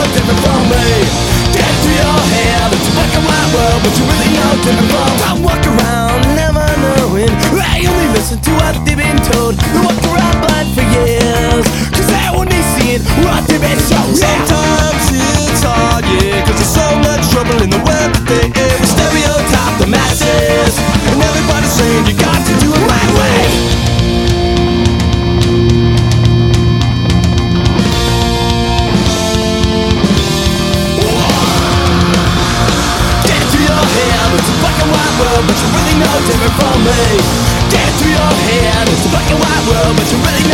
different from me. Get through your head, it's a black and white world, but you're really no different from. Don't walk around never knowing, I only listen to what they've been told. They walk around blind for years, cause they only see what they've been shown. Sometimes it's hard, yeah, cause there's so much trouble in the world today. We stereotype the masses, and everybody's saying you got to do it my way. Get through your head, it's a black and white world, but you're really no different from me. Get through your head, it's a black and white world, but you're really